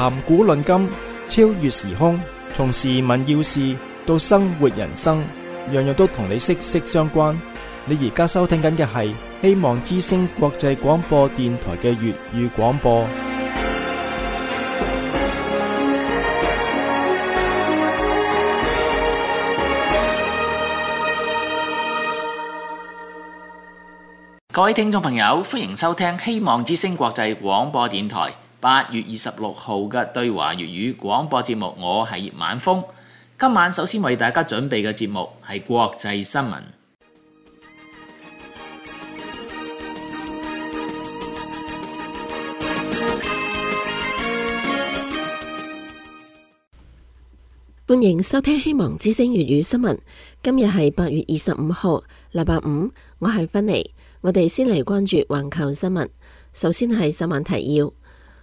談古論今，超越時空，從時聞要事到生活人生，樣樣都同你息息相關。你而家收聽緊嘅係希望之聲國際廣播電台嘅粵語廣播。 各位聽眾朋友，歡迎收聽希望之聲國際廣播電台8月26號嘅對華粵語廣播節目。我係葉晚風。今晚首先為大家準備嘅節目係國際新聞。 歡迎收聽希望之聲粵語新聞。今日係8月25號，禮拜五，我係芬妮。我哋先嚟關注環球新聞。首先係新聞提要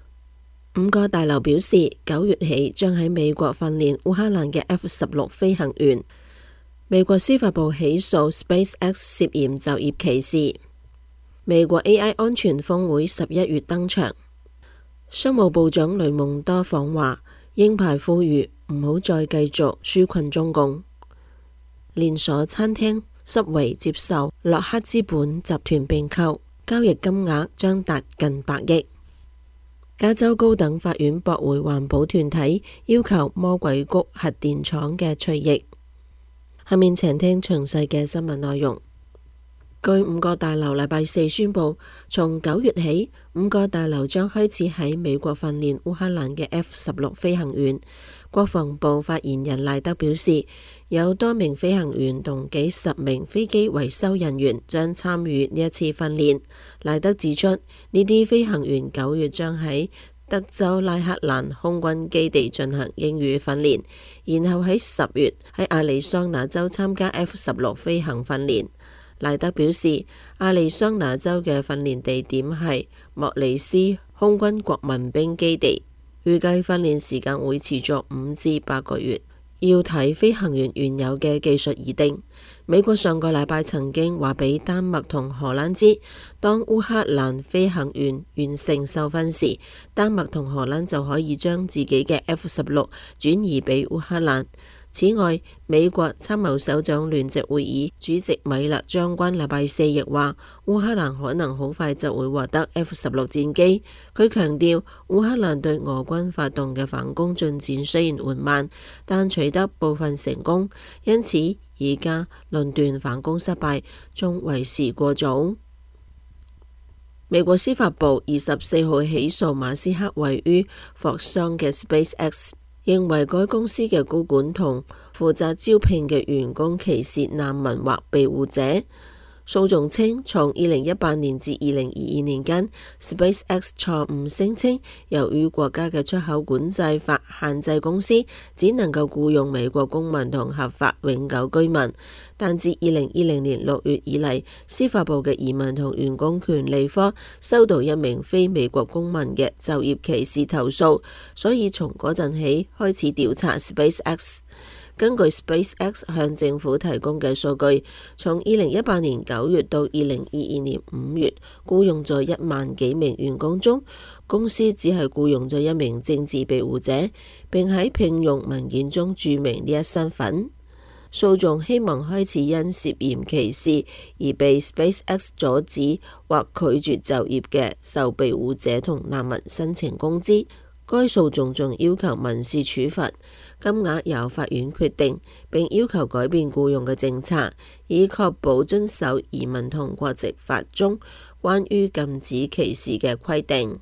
：5個大樓表示9月起將喺美國訓練烏克蘭嘅 F-16飛行員。美國司法部起訴 SpaceX 涉嫌就業歧視。美國 AI 安全峰會11月登場。商務部長雷蒙多訪華，鷹派呼籲唔好再繼續紓困中共。連鎖餐廳Subway接受洛克資本集團併購，交易金額將達近100億。加州高等法院駁回環保團體要求魔鬼谷核電廠嘅退役。下面請聽詳細嘅新聞內容。據5個大樓禮拜四宣布，從9月起，5個大樓將開始喺美國訓練烏克蘭嘅 F-16飛行員。國防部發言人賴德表示，有多名飛行員同幾十名飛機維修人員將參與呢一次訓練。賴德指出，呢啲飛行員9月將喺德州拉克蘭空軍基地進行英語訓練，然後喺10月喺亞利桑那州參加 F-16飛行訓練。賴德表示，亞利桑那州嘅訓練地點係莫里斯空軍國民兵基地。預計訓練時間會持續5至8個月，要睇飛行員原有嘅技術而定。美國上個禮拜曾經話俾丹麥同荷蘭知，當烏克蘭飛行員完成受訓時，丹麥同荷蘭就可以將自己嘅 F-16轉移俾烏克蘭。此外，美國參謀首長聯席會議主席米勒將軍禮拜四亦話，烏克蘭可能好快就會獲得 F-16戰機。佢強調，烏克蘭對俄軍發動嘅反攻進展雖然緩慢，但取得部分成功，因此而家論斷反攻失敗仲為時過早。美國司法部24號起訴馬斯克位於霍桑嘅 SpaceX，認為該公司嘅高管同負責招聘嘅員工歧視難民或庇護者。訴訟稱，從2018年至2022年間 ，SpaceX 錯誤聲稱，由於國家嘅出口管制法限制公司只能夠僱用美國公民同合法永久居民。但自2010年6月以嚟，司法部嘅移民同員工權利科收到一名非美國公民嘅就業歧視投訴，所以從嗰陣起開始調查 SpaceX。根據 SpaceX 向政府提供嘅數據，從2018年9月到2022年5月，僱用咗1萬幾名員工中，公司只係僱用咗1名政治庇護者，並喺聘用文件中註明呢一身份。訴訟希望開始因涉嫌歧視而被 SpaceX 阻止或拒絕就業嘅受庇護者同難民申請工資。該訴訟仲要求民事處罰，金額由法院決定，並要求改變僱用嘅政策，以確保遵守移民同國籍法中關於禁止歧視嘅規定。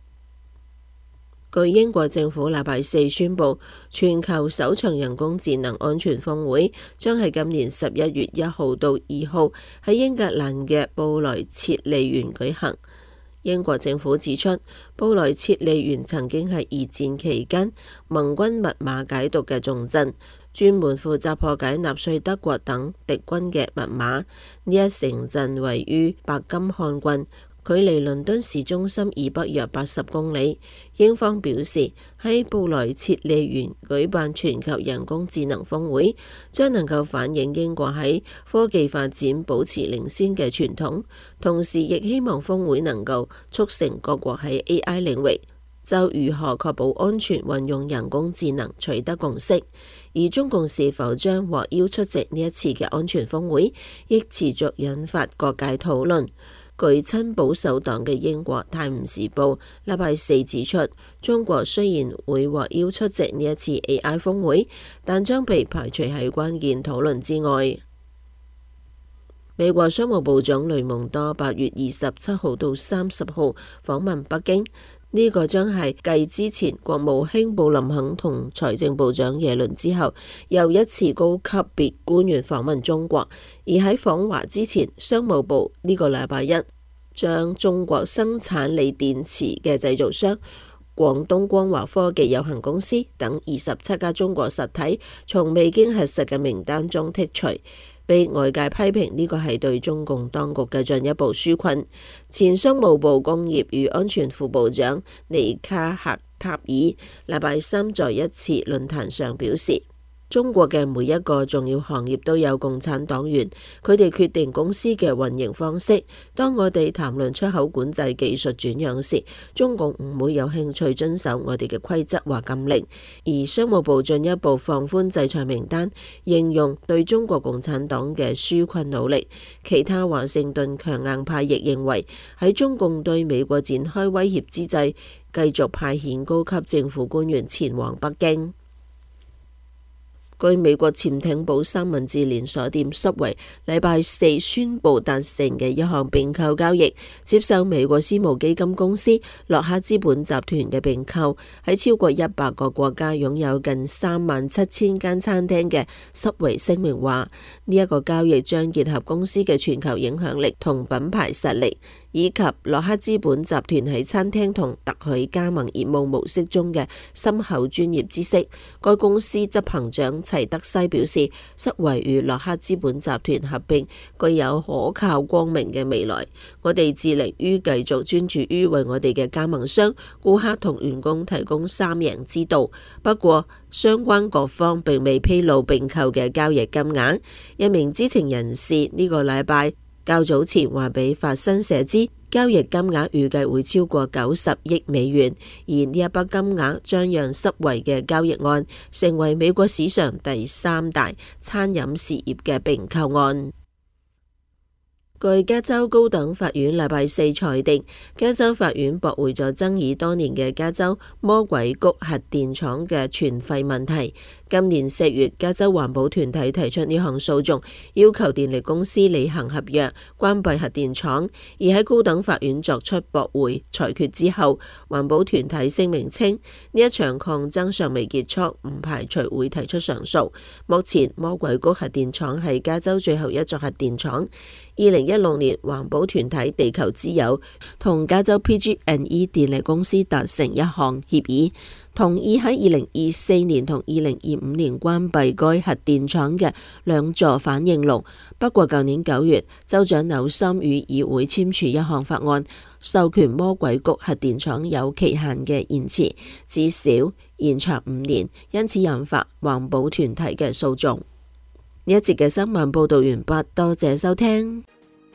據英國政府禮拜四宣布，全球首場人工智能安全峰會將喺今年11月1號到2號喺英格蘭嘅布萊切利園舉行。英國政府指出，布萊切利園曾經係二戰期間盟軍密碼解讀嘅重鎮，專門負責破解納粹德國等敵軍嘅密碼。呢一城鎮位於白金漢郡，距離倫敦市中心以北約80公里。英方表示，喺布萊切利園舉辦全球人工智能峰會，將能夠反映英國喺科技發展保持領先嘅傳統，同時亦希望峰會能夠促成各國喺 AI 領域就如何確保安全運用人工智能取得共識。而中共是否將獲邀出席呢一次嘅安全峰會，亦持續引發各界討論。據親保守黨嘅英國《泰晤士報》禮拜四指出，中國雖然會獲邀出席呢一次 AI 峰會，但將被排除喺關鍵討論之外。美國商務部長雷蒙多8月27號到30號訪問北京，呢個將係繼之前國務卿布林肯同財政部長耶倫之後，又一次高級別官員訪問中國。而喺訪華之前，商務部呢個禮拜一將中國生產鋰電池嘅製造商廣東光華科技有限公司等27家中國實體從未經核實嘅名單中剔除，被外界批評呢個係對中共當局嘅進一步紓困。前商務部工業與安全副部長尼卡赫塔爾禮拜三在一次論壇上表示，中國嘅每一個重要行業都有共產黨員，佢哋決定公司嘅運營方式。當我哋談論出口管制技術轉讓時，中共唔會有興趣遵守我哋嘅規則或禁令。而商務部進一步放寬制裁名單，形容對中國共產黨嘅紓困努力。其他華盛頓強硬派亦認為，喺中共對美國展開威脅之際，繼續派遣高級政府官員前往北京。據美國潛艇堡三文治連鎖店 Subway 禮拜四宣布達成嘅一項併購交易，接受美國私募基金公司洛克資本集團嘅併購。喺超過100個國家擁有近37000間餐廳嘅 Subway 聲明話，呢一個交易將結合公司嘅全球影響力同品牌實力，以及洛克資本集團喺餐廳同特許加盟業務模式中嘅深厚專業知識。該公司執行長齊德西表示，Subway與洛克資本集團合併具有可靠光明嘅未來。我哋致力於繼續專注於為我哋嘅加盟商、顧客同員工提供三贏之道。不過，相關各方並未披露併購嘅交易金額。一名知情人士呢個禮拜較早前話俾法新社知，交易金額預計會超過90億美元，而呢一筆金額將讓Subway嘅交易案成為美國史上第3大餐飲事業嘅併購案。據加州高等法院禮拜四裁定，加州法院駁回咗爭議多年嘅加州魔鬼谷核電廠嘅存廢問題。今年4月，加州環保團體提出呢項訴訟，要求電力公司履行合約，關閉核電廠。而喺高等法院作出駁回裁決之後，環保團體聲明稱，呢一場抗爭尚未結束，唔排除會提出上訴。目前，魔鬼谷核電廠係加州最後一座核電廠。2016年，環保團體地球之友同加州 PG&E 電力公司達成一項協議，同意喺2024年同2025年關閉該核電廠嘅2座反應爐。不過舊年9月，州長紐森與議會簽署一項法案，授權魔鬼谷核電廠有期限嘅延遲，至少延長5年，因此引發環保團體嘅訴訟。呢一節嘅新聞報道完畢，多謝收聽。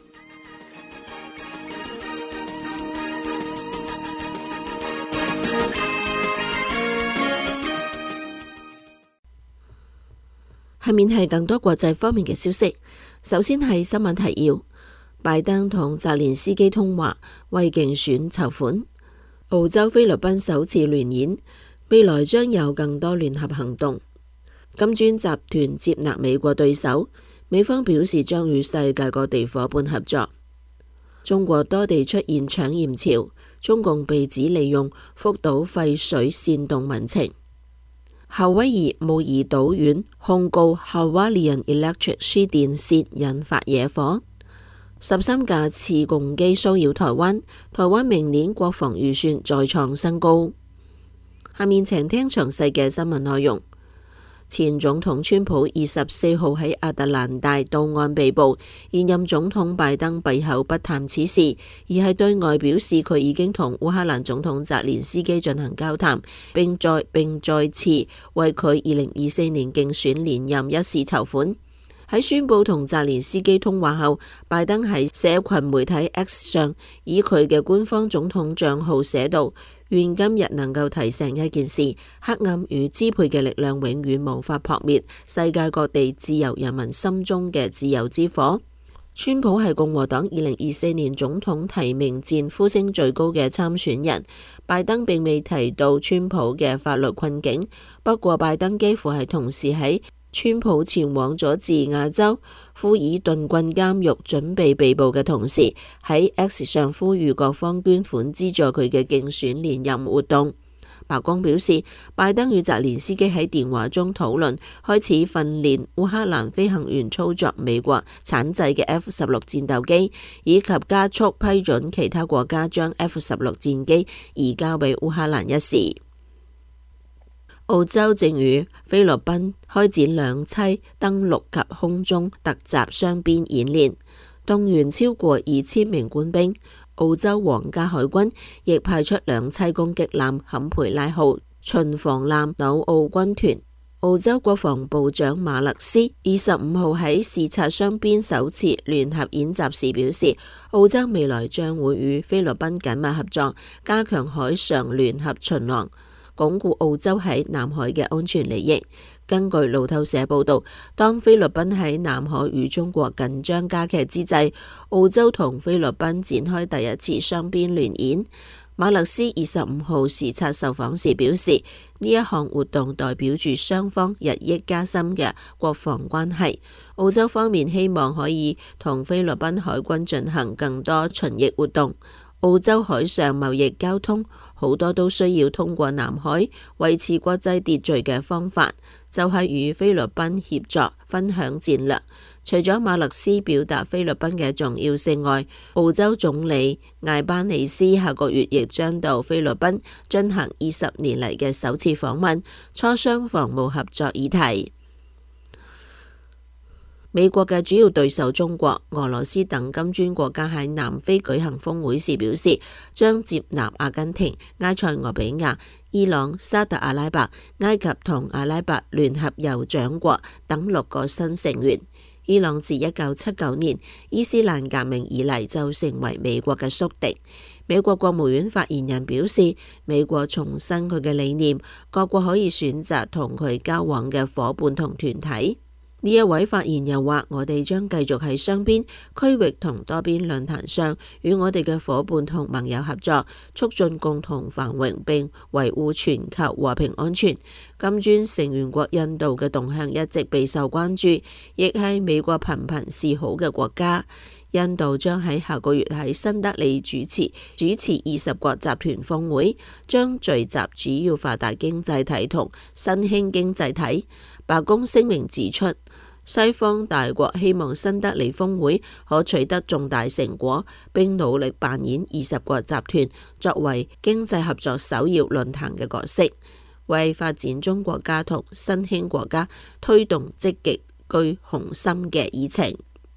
下面係更多國際方面嘅消息。首先係新聞提要：拜登同澤連斯基通話，為競選籌款。澳洲菲律賓首次聯演，未來將有更多聯合行動。金磚集團接納美國對手，美方表示將與世界各地夥伴合作。中國多地出現搶鹽潮，中共被指利用福島廢水煽動民情。夏威夷模擬島縣控告 Hawaiian Electric 輸電線引發野火。13架次共機騷擾台灣，台灣明年國防預算再創新高。下面請聽詳細嘅新聞內容。前總統川普24號喺亞特蘭大到案被捕，現任總統拜登閉口不談此事，而係對外表示佢已經同烏克蘭總統澤連斯基進行交談，並再次為佢2024年競選連任一事籌款。喺宣布同澤連斯基通話後，拜登喺社群媒體 X 上以佢嘅官方總統賬號寫道： 願今日能夠提醒一件事：黑暗與支配嘅力量永遠無法撲滅世界各地自由人民心中嘅自由之火。川普係共和黨2024年總統提名戰呼聲最高嘅參選人。拜登並未提到川普嘅法律困境，不過拜登幾乎係同時喺川普前往佐治亞州富爾頓郡監獄準備被捕嘅同時，喺 X 上呼籲各方捐款資助佢嘅競選連任活動。白宮表示，拜登與澤連斯基喺電話中討論開始訓練烏克蘭飛行員操作美國產製嘅 F-16戰鬥機，以及加速批准其他國家將 F-16戰機移交俾烏克蘭一事。澳洲正與菲律賓開展兩棲登陸及空中突襲雙邊演練，動員超過2000名官兵。澳洲皇家海軍亦派出兩棲攻擊艦坎培拉號巡防艦紐澳軍團。澳洲國防部長馬勒斯25號喺視察雙邊首次聯合演習時表示，澳洲未來將會與菲律賓緊密合作，加強海上聯合巡邏，鞏固澳洲喺南海嘅安全利益。根據路透社報道，當菲律賓喺南海與中國緊張加劇之際，澳洲同菲律賓展開第一次雙邊聯演。馬勒斯25號視察受訪時表示，呢一項活動代表住雙方日益加深嘅國防關係。澳洲方面希望可以同菲律賓海軍進行更多巡弋活動。澳洲海上貿易交通好多都需要通過南海，維持國際秩序嘅方法就係與菲律賓協作分享戰略。除咗馬勒斯表達菲律賓嘅重要性外，澳洲總理艾班尼斯下個月亦將到菲律賓進行20年嚟嘅首次訪問，磋商防務合作議題。美國嘅主要對手中國、俄羅斯等金磚國家喺南非舉行峰會時表示，將接納阿根廷、埃塞俄比亞、伊朗、沙特阿拉伯、埃及同阿拉伯聯合酋長國等6個新成員。伊朗自1979年伊斯蘭革命以嚟就成為美國嘅宿敵。美國國務院發言人表示，美國重申佢嘅理念，各國可以選擇同佢交往嘅夥伴同團體。呢一位發言人話：我哋將繼續喺雙邊、區域同多邊論壇上與我哋嘅夥伴同盟友合作，促進共同繁榮並維護全球和平安全。金磚成員國印度嘅動向一直備受關注，亦係美國頻頻示好嘅國家。印度將喺下個月喺新德里主持20國集團峰會，將聚集主要發達經濟體同新興經濟體。白宮聲明指出，西方大國希望新德里峰會可取得重大成果，並努力扮演20國集團作為經濟合作首要論壇嘅角色，為發展中國家同新興國家推動積極具雄心嘅議程。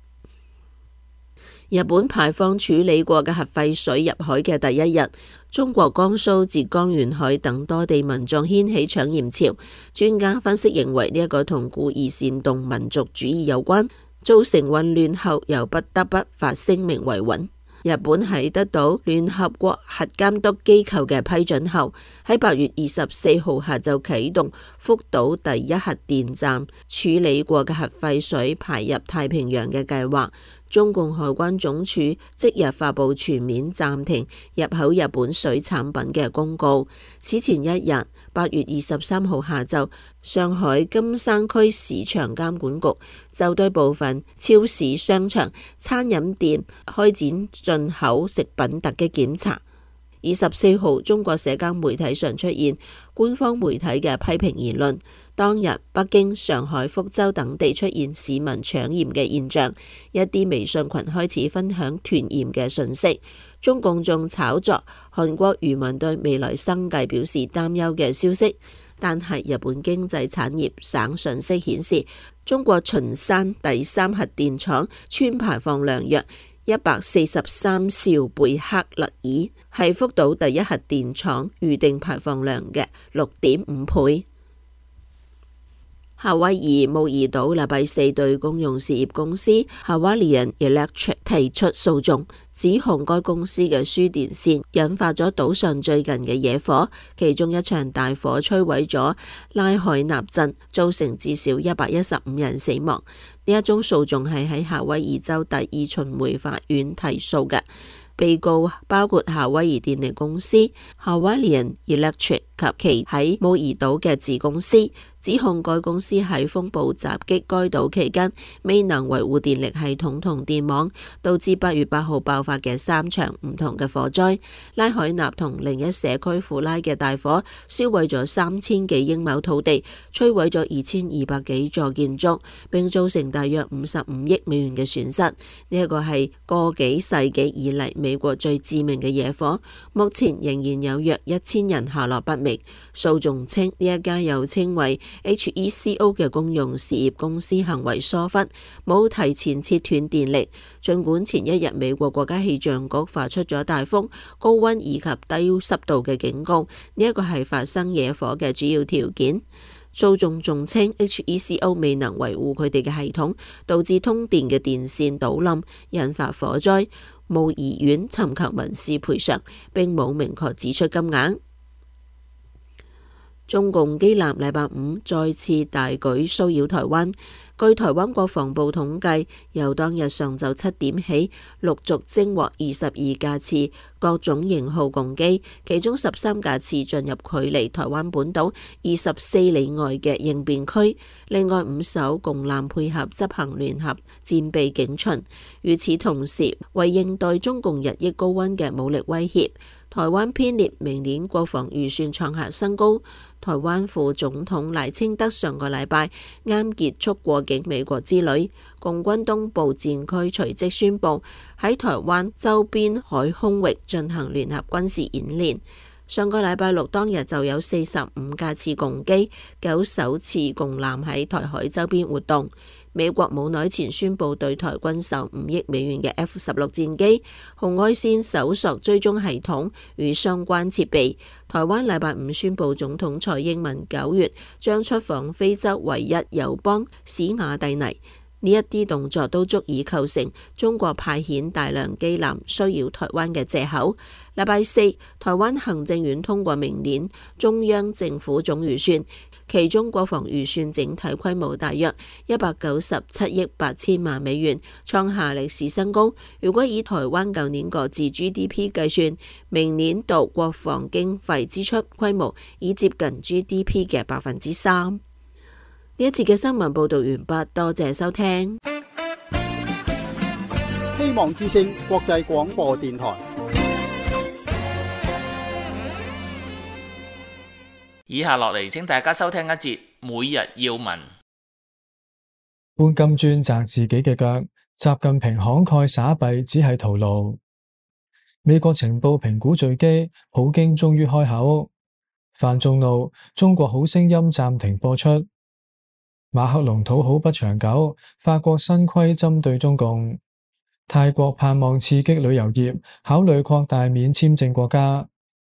日本排放處理過嘅核廢水入海嘅第一日，中國江蘇、浙江沿海等多地民眾掀起搶鹽潮。專家分析認為呢一個同故意煽動民族主義有關，造成混亂後又不得不發聲明維穩。日本喺得到聯合國核監督機構嘅批准後，喺8月24號下晝啟動福島第一核電站處理過嘅核廢水排入太平洋嘅計劃。中共海關總署即日發布全面暫停入口日本水產品嘅公告。此前一日，8月23號下晝，上海金山區市場監管局就對部分超市、商場、餐飲店開展進口食品突擊檢查。24號，中國社交媒體上出現官方媒體嘅批評言論。當日，北京、上海、福州等地出現市民搶鹽嘅現象，一啲微信群開始分享囤鹽嘅訊息。中共仲炒作韓國漁民對未來生計表示擔憂嘅消息。但係日本經濟產業省信息顯示，中國秦山第3核電廠氚排放量約143兆貝克勒爾，係福島第一核電廠預定排放量嘅6.5倍。 夏威夷茂宜島禮拜四對公用事業公司 Hawaiian Electric 提出訴訟，指控該公司嘅輸電線引發咗島上最近嘅野火，其中一場大火摧毀咗拉海納鎮，造成至少115人死亡。呢一宗訴訟係喺夏威夷州第二巡迴法院提訴嘅。被告包括夏威夷電力公司 Hawaiian Electric 及其喺茂宜島嘅子公司，指控該公司喺風暴襲擊該島期間未能維護電力系統同電網，導致8月8號爆發嘅3場唔同嘅火災。拉海納同另一社區庫拉嘅大火燒毀咗3000幾英畝土地，摧毀咗2200幾座建築，並造成大約55億美元嘅損失。呢一個係個幾世紀以嚟美國最致命嘅野火，目前仍然有約1000人下落不明。訴訟稱呢一家又稱為 HECO 嘅公用事業公司行為疏忽，冇提前切斷電力。儘管前一日美國國家氣象局發出咗大風、高溫以及低濕度嘅警告，呢一個係發生野火嘅主要條件。訴訟仲稱 HECO 未能維護佢哋嘅系統，導致通電嘅電線倒冧，引發火災。茂宜縣尋求民事賠償，並冇明確指出金額。中共機艦禮拜五再次大舉騷擾台灣。據台灣國防部統計，由當日上晝7點起，陸續偵獲22架次各種型號共機，其中13架次進入距離台灣本島24里外嘅應變區，另外5艘共艦配合執行聯合戰備警巡。與此同時，為應對中共日益高溫嘅武力威脅，台灣編列明年國防預算創下新高。台灣副總統賴清德上個禮拜啱結束過境美國之旅，共軍東部戰區隨即宣布喺台灣周邊海空域進行聯合軍事演練。上個禮拜六當日就有45架次共機、9艘次共艦喺台海周邊活動。美國冇耐前宣布對台軍售5億美元嘅 F-16戰機、紅外線搜索追蹤系統與相關設備。台灣禮拜五宣布總統蔡英文9月將出訪非洲唯一友邦史瓦蒂尼。呢一啲動作都足以構成中國派遣大量機艦騷擾台灣嘅藉口。禮拜四，台灣行政院通過明年中央政府總預算，其中國防預算整體規模大約197億8千萬美元，創下歷史新高。如果以台灣舊年各自 GDP 計算，明年度國防經費支出規模已接近 GDP 嘅3%。呢一節嘅新聞報道完畢，多謝收聽。 希望之聲國際廣播電台。 以下落嚟，請大家收聽一節每日要聞。 搬金磚砸自己嘅腳，習近平慷慨撒幣只係徒勞。美國情報評估墜機，普京終於開口。范仲怒，中國好聲音暫停播出。馬克龍討好不長久，法國新規針對中共。泰國盼望刺激旅遊業，考慮擴大免簽證國家。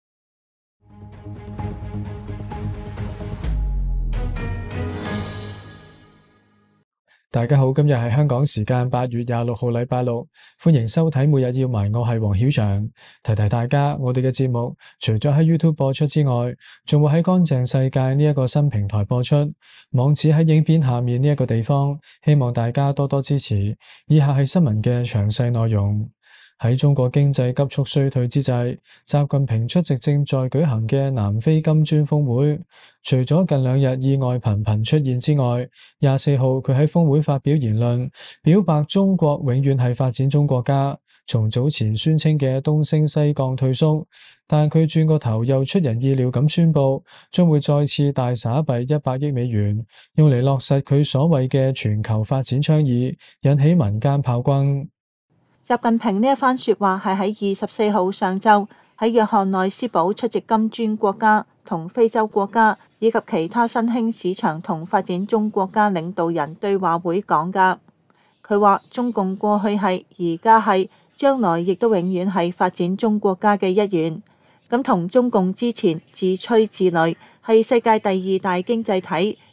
大家好，今日係香港時間8月26號禮拜六，歡迎收睇每日要聞，我係黃曉翔。提提大家，我哋嘅節目除咗喺 YouTube 播出之外，仲會喺乾淨世界呢一個新平台播出，網址喺影片下面呢一個地方，希望大家多多支持。以下係新聞嘅詳細內容。喺中國經濟急速衰退之際，習近平出席正在舉行嘅南非金磚峰會。除咗近2日意外頻頻出現之外，24號佢喺峰會發表言論，表白中國永遠係發展中國家，從早前宣稱嘅東升西降退縮，但佢轉個頭又出人意料咁宣布，將會再次大撒幣100億美元，用嚟落實佢所謂嘅全球發展倡議，引起民間炮轟。 習近平呢一番說話係喺24號上晝喺約翰內斯堡出席金磚國家同非洲國家以及其他新興市場同發展中國家領導人對話會講㗎。佢話中共過去係，而家係，將來亦都永遠係發展中國家嘅一員。咁同中共之前自吹自擂係世界第2大經濟體，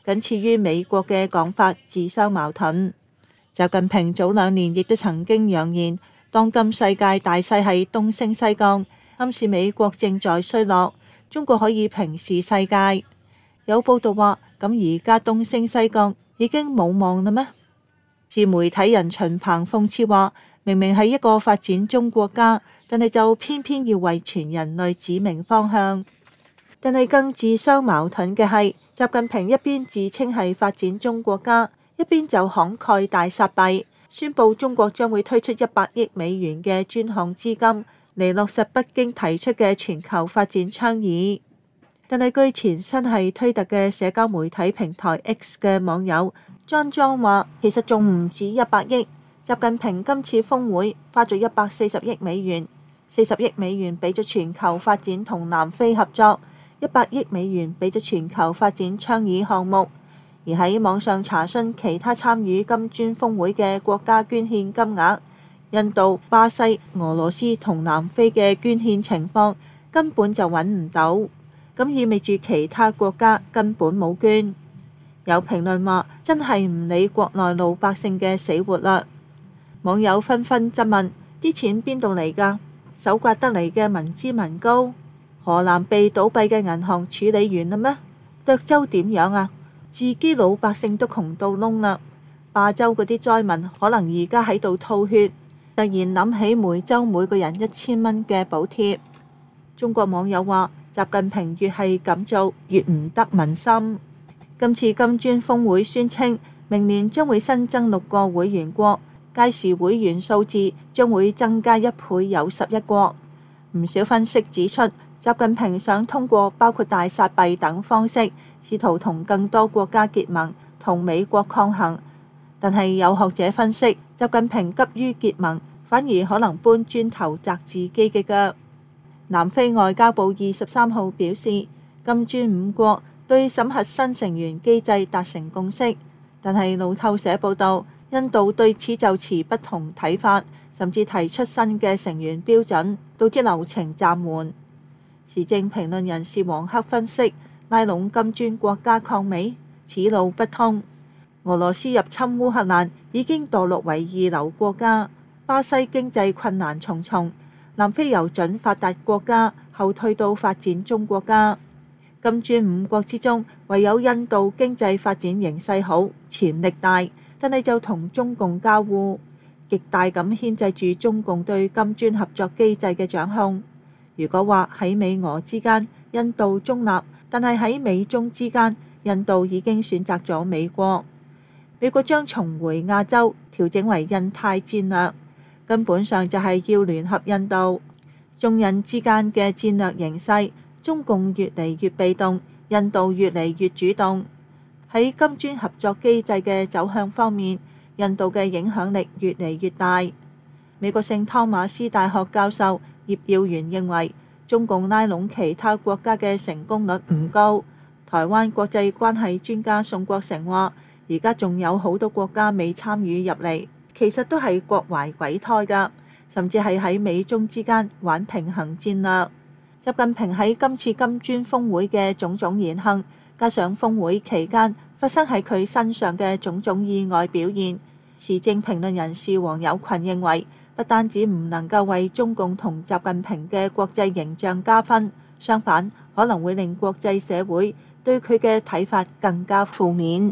僅次於美國嘅講法自相矛盾。習近平早2年亦都曾經揚言，當今世界大勢係東升西降，暗示美國正在衰落，中國可以平視世界。有報道話，咁而家東升西降已經冇望啦咩？自媒體人秦鵬諷刺話，明明係一個發展中國家，但係就偏偏要為全人類指明方向。但係更自相矛盾嘅係，習近平一邊自稱係發展中國家，一邊就慷慨大撒幣，宣布中國將會推出100億美元嘅專項資金嚟落實北京提出嘅全球發展倡議。但係據前身係推特嘅社交媒體平台 X 嘅網友莊話，其實仲唔止100億。習近平今次峰會花咗140億美元，40億美元俾咗全球發展同南非合作，100億美元俾咗全球發展倡議項目。而喺網上查詢其他參與金磚峰會嘅國家捐獻金額，印度、巴西、俄羅斯同南非嘅捐獻情況根本就揾唔到，咁意味住其他國家根本冇捐。有評論話，真係唔理國內老百姓嘅死活啦。網友紛紛質問：啲錢邊度嚟㗎？搜刮得嚟嘅民脂民膏？河南被倒閉嘅銀行處理完啦咩？涿州點樣啊？自己老百姓都窮到窿啦，霸州嗰啲災民可能而家喺度吐血。突然諗起梅州每個人1000蚊嘅補貼。中國網友話，習近平越係咁做，越唔得民心。今次金磚峰會宣稱，明年將會新增6個會員國，屆時會員數字將會增加1倍，有11國。唔少分析指出，習近平想通過包括大撒幣等方式，試圖同更多國家結盟，同美國抗衡。但係有學者分析，習近平急於結盟，反而可能搬磚頭砸自己嘅腳。南非外交部23號表示，金磚5國對審核新成員機制達成共識，但係路透社報道，印度對此就持不同睇法，甚至提出新嘅成員標準，導致流程暫緩。時政評論人士黃克分析，拉攏金磚國家抗美，此路不通。俄羅斯入侵烏克蘭已經墮落為2流國家，巴西經濟困難重重，南非由準發達國家後退到發展中國家。金磚5國之中，唯有印度經濟發展形勢好，潛力大，但係就同中共交惡，極大咁牽制住中共對金磚合作機制嘅掌控。如果話喺美俄之間，印度中立，但係喺美中之間，印度已經選擇咗美國。美國將重回亞洲，調整為印太戰略，根本上就係要聯合印度。中印之間嘅戰略形勢，中共越嚟越被動，印度越嚟越主動。喺金磚合作機制嘅走向方面，印度嘅影響力越嚟越大。美國聖湯馬斯大學教授葉耀元認為，中共拉攏其他國家嘅成功率唔高。台灣國際關係專家宋國成話，而家仲有好多國家未參與入嚟，其實都係各懷鬼胎㗎，甚至係喺美中之間玩平衡戰略。習近平喺今次金磚峰會嘅種種言行，加上峰會期間發生喺佢身上嘅種種意外表現，時政評論人士黃友群認為，不單止唔能夠為中共同習近平嘅國際形象加分，相反可能會令國際社會對佢嘅睇法更加負面。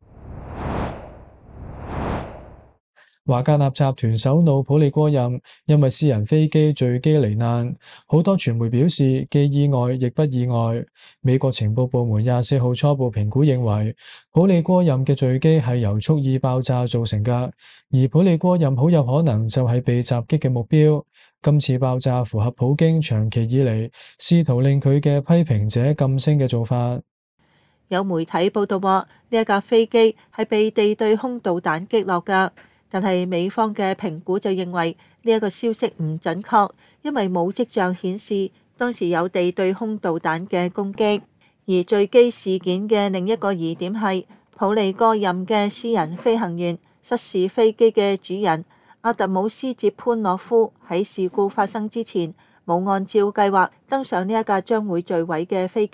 華格納集團首腦普利戈任因為私人飛機墜機罹難，好多傳媒表示既意外亦不意外。美國情報部門24號初步評估認為，普利戈任嘅墜機係由蓄意爆炸造成嘅，而普利戈任好有可能就係被襲擊嘅目標。今次爆炸符合普京長期以嚟試圖令佢嘅批評者噤聲嘅做法。 有媒體報道話，呢一架飛機係被地對空導彈擊落㗎。但係美方嘅評估就認為呢一個消息唔準確，因為冇跡象顯示當時有地對空導彈嘅攻擊。而墜機事件嘅另一個疑點係普利戈任嘅私人飛行員失事飛機嘅主人阿特姆斯捷潘諾夫喺事故發生之前冇按照計劃登上呢一架將會墜毀嘅飛機，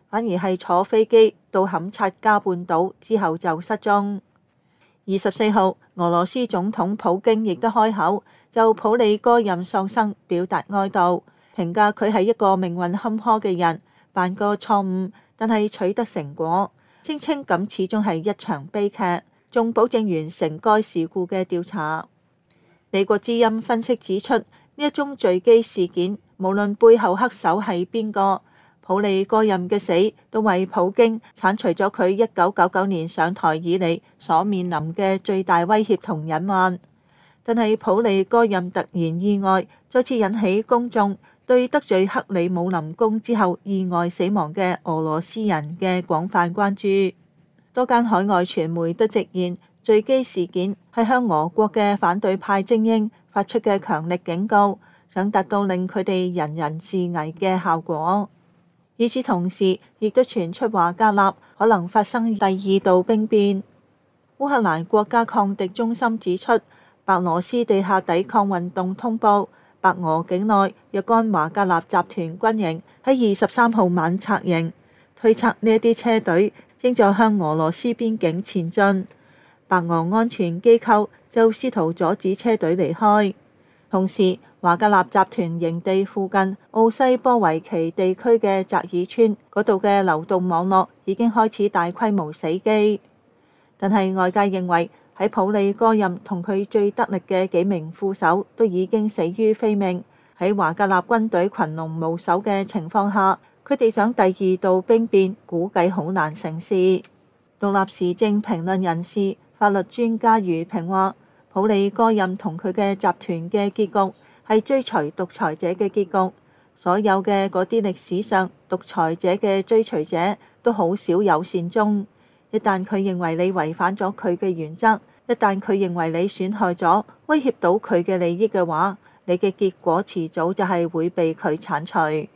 反而係坐飛機到坎察加半島之後就失蹤。24號，俄羅斯總統普京亦都開口就普里戈任喪生表達哀悼，評價佢係一個命運坎坷嘅人，犯過錯誤，但係取得成果，聲稱咁始終係一場悲劇，仲保證完成該事故嘅調查。美國之音分析指出，呢一宗墜機事件，無論背後黑手係邊個，普里戈任嘅死都為普京剷除咗佢1999年上台以嚟所面臨嘅最大威脅同隱患。但係普里戈任突然意外，再次引起公眾對得罪克里姆林宮之後意外死亡嘅俄羅斯人嘅廣泛關注。多間海外傳媒都直言，墜機事件係向俄國嘅反對派精英發出嘅強力警告，想達到令佢哋人人自危嘅效果。與此同時，亦都傳出華格納可能發生第二度兵變。烏克蘭國家抗敵中心指出，白羅斯地下抵抗運動通報，白俄境內若干華格納集團軍營喺23號晚策營，推測呢一啲車隊正在向俄羅斯邊境前進。白俄安全機構就試圖阻止車隊離開。同時，華格納集團營地附近奧西波維奇地區嘅扎爾村嗰度嘅流動網絡已經開始大規模死機。但係外界認為喺普里戈任同佢最得力嘅幾名副手都已經死於非命，喺華格納軍隊群龍無首嘅情況下，佢哋想第二度兵變估計好難成事。獨立時政評論人士、法律專家余平話，普里戈任同佢嘅集團嘅結局係追隨獨裁者嘅結局。所有嘅嗰啲歷史上獨裁者嘅追隨者都好少有善終。一旦佢認為你違反咗佢嘅原則，一旦佢認為你損害咗、威脅到佢嘅利益嘅話，你嘅結果遲早就係會被佢剷除。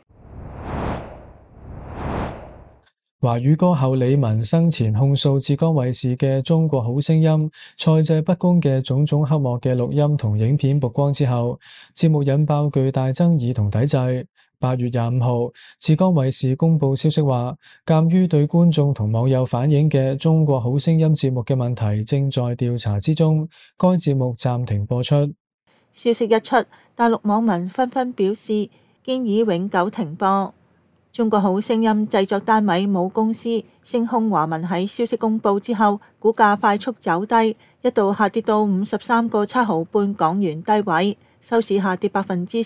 華語歌后李玟生前控訴浙江衛視嘅《中國好聲音》賽制不公嘅種種黑幕嘅錄音同影片曝光之後，節目引爆巨大爭議同抵制。8月25號，浙江衛視公布消息話，鑑於對觀眾同網友反映嘅《中國好聲音》節目嘅問題正在調查之中，該節目暫停播出。 消息一出，大陸網民紛紛表示建議永久停播。中國好聲音製作單位母公司星空華文喺消息公佈之後，股價快速走低，一度下跌到53個7毫半港元低位，收市下跌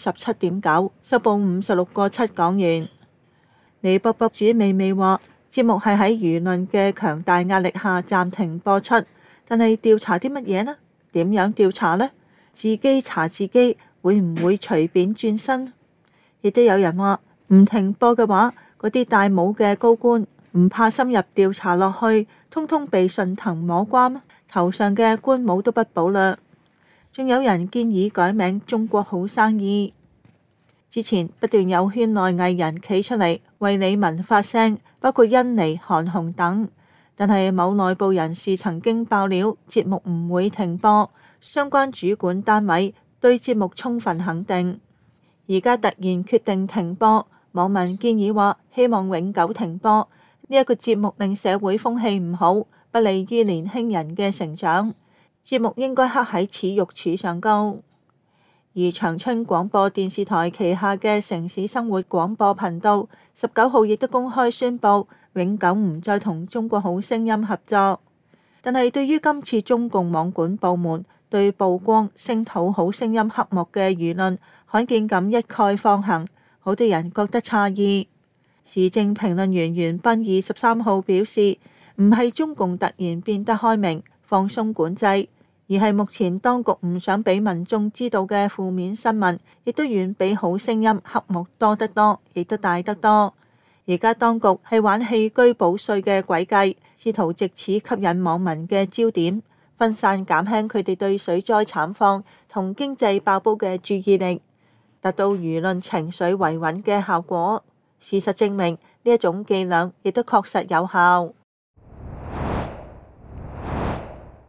17.9%，收報56個7港元。李卜卜主微微話，節目係喺輿論嘅強大壓力下暫停播出，但係調查啲乜嘢呢？點樣調查呢？自己查自己，會唔會隨便轉身？亦都有人話，唔停播嘅話，嗰啲戴帽嘅高官唔怕深入調查落去，通通被順藤摸瓜咩？頭上嘅官帽都不保啦。仲有人建議改名中國好生意。之前不斷有圈內藝人企出嚟為李玟發聲，包括甄妮、韓紅等。但係某內部人士曾經爆料，節目唔會停播，相關主管單位對節目充分肯定。而家突然決定停播，網民建議話希望永久停播。呢一個節目令社會風氣唔好，不利於年輕人嘅成長。節目應該刻喺恥辱柱上高。而長春廣播電視台旗下嘅城市生活廣播頻道19號亦都公開宣布永久唔再同中國好聲音合作。但係對於今次中共網管部門對曝光聲討好聲音黑幕嘅輿論罕見咁一概放行，好多人覺得詫異。時政評論員袁彬23號表示，唔係中共突然變得開明放鬆管制，而係目前當局唔想俾民眾知道嘅負面新聞，亦都遠比好聲音黑幕多得多，亦都大得多。而家當局係玩棄車保稅嘅詭計，試圖藉此吸引網民嘅焦點，分散減輕佢哋對水災慘況同經濟爆煲嘅注意力，達到輿論情緒維穩嘅效果。事實證明呢一種伎倆亦都確實有效。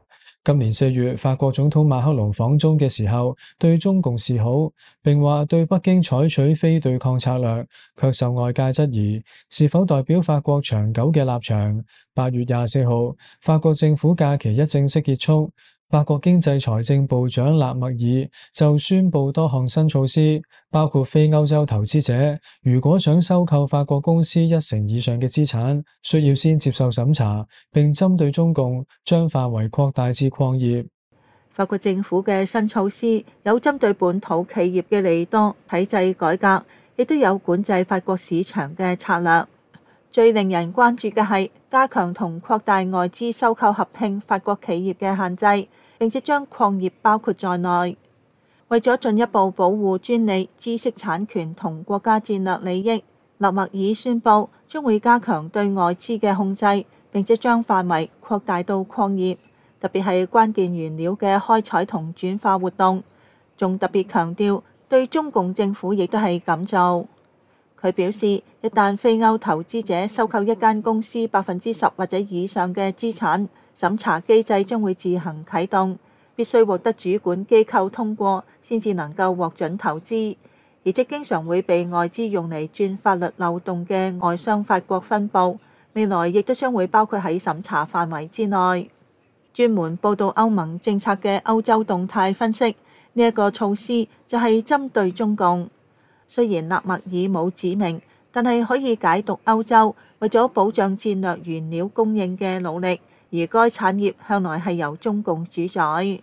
今年4月，法國總統馬克龍訪中嘅時候，對中共示好，並話對北京採取非對抗策略，卻受外界質疑是否代表法國長久嘅立場。8月24號，法國政府假期一正式結束，法國經濟財政部長勒默爾就宣布多項新措施，包括非歐洲投資者如果想收購法國公司1成以上嘅資產，需要先接受審查，並針對中共將範圍擴大至礦業。 法國政府嘅新措施有針對本土企業嘅利多，體制改革，亦都有管制法國市場嘅策略。最令人關注嘅係加強同擴大外資收購合併法國企業嘅限制，並且將礦業包括在內。為咗進一步保護專利、知識產權同國家戰略利益，勒默爾宣布將會加強對外資嘅控制，並且將範圍擴大到礦業，特別係關鍵原料嘅開採同轉化活動，仲特別強調對中共政府亦都係咁做。佢表示，一旦非歐投資者收購一間公司10%或者以上嘅資產，審查機制將會自行啟動，必須獲得主管機構通過先至能夠獲准投資，而即經常會被外資用嚟鑽法律漏洞嘅外商法國分部，未來亦都將會包括喺審查範圍之內。專門報導歐盟政策嘅歐洲動態分析，呢一個措施就係針對中共。雖然勒默爾冇指明，但係可以解讀歐洲為咗保障戰略原料供應嘅努力，而該產業向來係由中共主宰。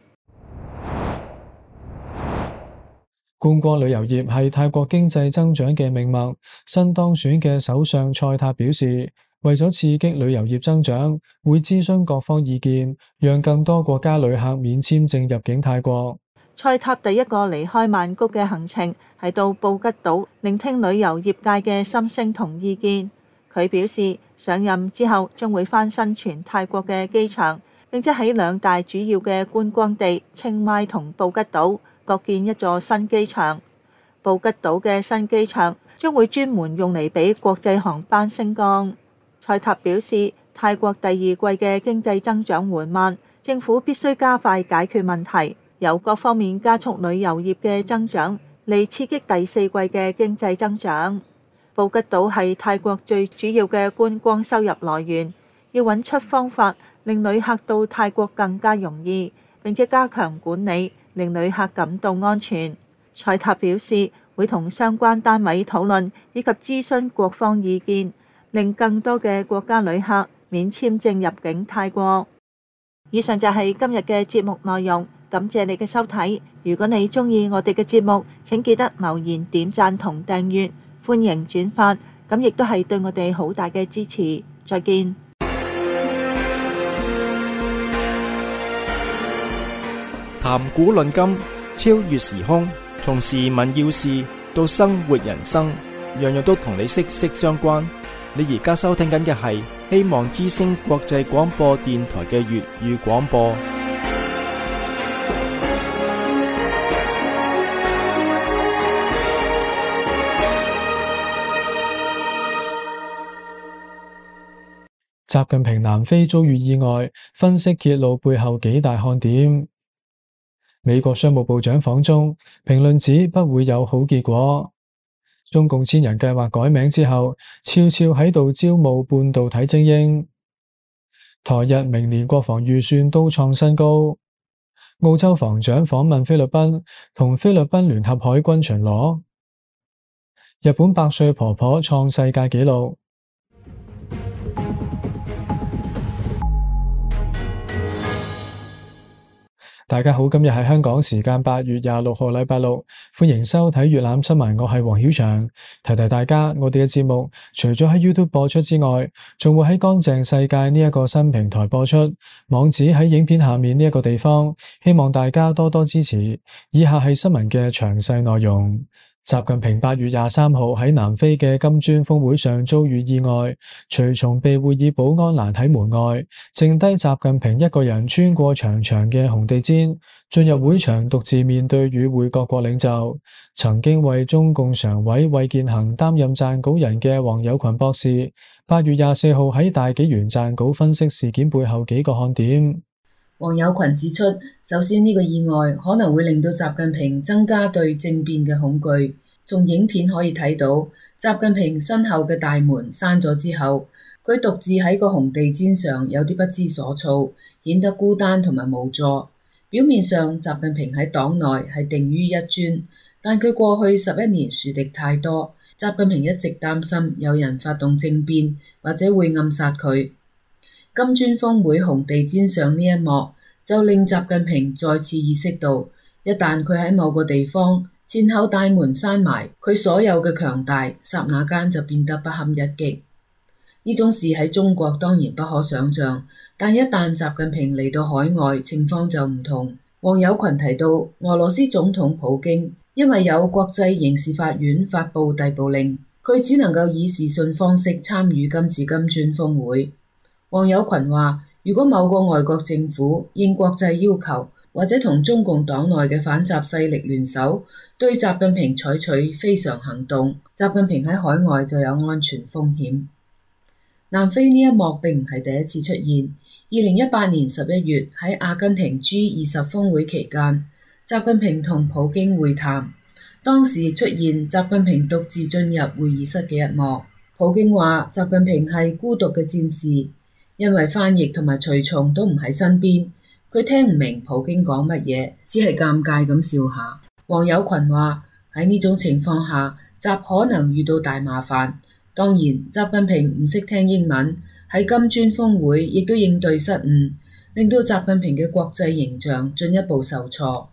觀光旅遊業係泰國經濟增長嘅命脈。新當選嘅首相蔡塔表示，為咗刺激旅遊業增長，會諮詢各方意見，讓更多國家旅客免簽證入境泰國。 蔡塔第一個離開曼谷嘅行程係到布吉島，聆聽旅遊業界嘅心聲同意見。佢表示，上任之後將會翻新全泰國嘅機場，並且喺2大主要嘅觀光地清邁同布吉島各建一座新機場。布吉島嘅新機場將會專門用嚟俾國際航班升降。蔡塔表示，泰國第2季嘅經濟增長緩慢，政府必須加快解決問題，由各方面加速旅遊業嘅增長，嚟刺激第4季嘅經濟增長。布吉島係泰國最主要嘅觀光收入來源，要揾出方法令旅客到泰國更加容易，並且加強管理，令旅客感到安全。蔡塔表示，會同相關單位討論以及諮詢各方意見，令更多嘅國家旅客免簽證入境泰國。以上就係今日嘅節目內容，感謝你嘅收睇。如果你鍾意我哋嘅節目，請記得留言、點讚同訂閱，歡迎轉發，咁亦都係對我哋好大嘅支持。再見。 談古論今，超越時空，從時聞要事到生活人生，樣樣都同你息息相關。你而家收聽緊嘅係希望之聲國際廣播電台嘅粵語廣播。 習近平南非遭遇意外，分析揭露背後幾大看點。美國商務部長訪中，評論指不會有好結果。中共千人計劃改名之後，悄悄喺度招募半導體精英。台日明年國防預算都創新高。澳洲防長訪問菲律賓，同菲律賓聯合海軍巡邏。日本百歲婆婆創世界紀錄。大家好，今日係香港時間8月26號禮拜六，歡迎收睇粵覽新聞，我係黃曉翔。提提大家，我哋嘅節目除咗喺 YouTube 播出之外，仲會喺乾淨世界呢一個新平台播出，網址喺影片下面呢一個地方，希望大家多多支持。以下係新聞嘅詳細內容。習近平8月23號喺南非嘅金磚峰會上遭遇意外，隨從被會議保安攔喺門外，剩低習近平一個人穿過長長嘅紅地毯，進入會場獨自面對與會各國領袖。曾經為中共常委衛健行擔任撰稿人嘅黃友群博士，8月24號喺大紀元撰稿分析事件背後幾個看點。 黃有群指出，首先呢個意外可能會令到習近平增加對政變嘅恐懼。從影片可以睇到，習近平身後嘅大門閂咗之後，佢獨自喺個紅地毯上有啲不知所措，顯得孤單同埋無助。表面上習近平喺黨內係定於一尊，但佢過去11年樹敵太多，習近平一直擔心有人發動政變或者會暗殺佢。金磚峰會紅地毯上呢一幕就令習近平再次意識到，一旦佢喺某個地方前後大門閂埋，佢所有嘅強大剎那間就變得不堪一擊。呢種事喺中國當然不可想象，但一旦習近平嚟到海外，情況就唔同。黃有群提到，俄羅斯總統普京因為有國際刑事法院發布逮捕令，佢只能夠以視訊方式參與今次金磚峰會。黃有群話，如果某個外國政府應國際要求，或者同中共黨內嘅反習勢力聯手，對習近平採取非常行動，習近平喺海外就有安全風險。南非呢一幕並唔係第一次出現。2018年11月喺阿根廷 G20 峰會期間，習近平同普京會談，當時出現習近平獨自進入會議室嘅一幕。普京話習近平係孤獨嘅戰士，因為翻譯同埋隨從都唔喺身邊，佢聽唔明普京講乜嘢，只係尷尬咁笑下。黃有群話喺呢種情況下，習可能遇到大麻煩。當然，習近平唔識聽英文，喺金磚峰會亦都應對失誤，令到習近平嘅國際形象進一步受挫。